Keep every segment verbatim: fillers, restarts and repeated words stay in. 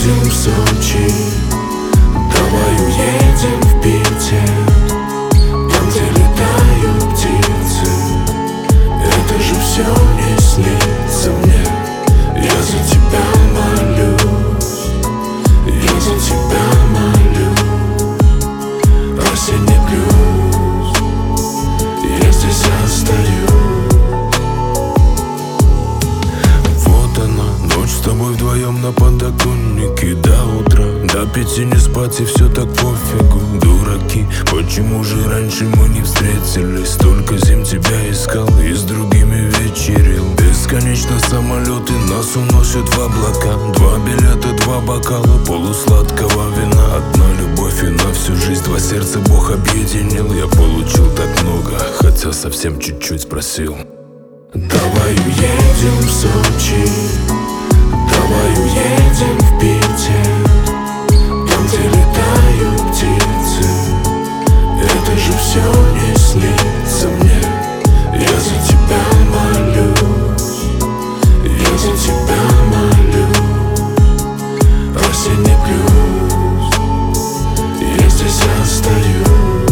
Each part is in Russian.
уедем в Сочи, давай уедем в Питер, там, где летают птицы. Это же все не снится мне. Я за тебя молюсь, я за тебя молюсь. Осенний плюс, я здесь остаюсь. Вот она, ночь с тобой вдвоем на подоконнике до утра. До пяти не спать и все так пофигу. Дураки, почему же раньше мы не встретились? Столько зим тебя искал и с другими вечерил. Бесконечно самолеты нас уносят в облака. Два билета, два бокала полусладкого вина. Одна любовь и на всю жизнь два сердца Бог объединил. Я получил так много, хотя совсем чуть-чуть спросил. Давай уедем в Сочи, давай уедем в Питер, там, где летают птицы. Это же все не снится мне. Я за тебя молюсь, я за тебя молюсь. Осенний плюс, я здесь остаюсь.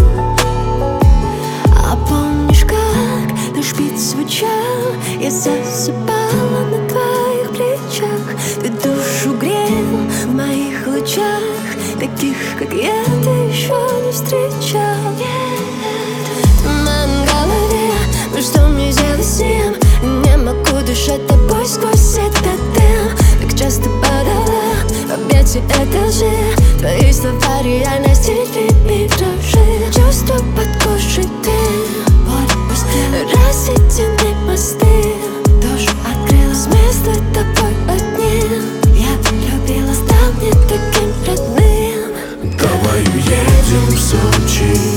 А помнишь, как наш бит звучал? Я засыпала на твоих плечах. Ты душу грел в моих лучах. Таких, как я, ты еще не встречал. Туман в голове, ну что мне делать с ним? Не могу дышать тобой сквозь этот дым. Так часто падала в объятия этой лжи. Твои слова реальность или миражи. Чувства под кожей ты рассечены мосты. Душу открыла с места тобой одним. Я любила, стал мне таким родным. Давай уедем в Сочи,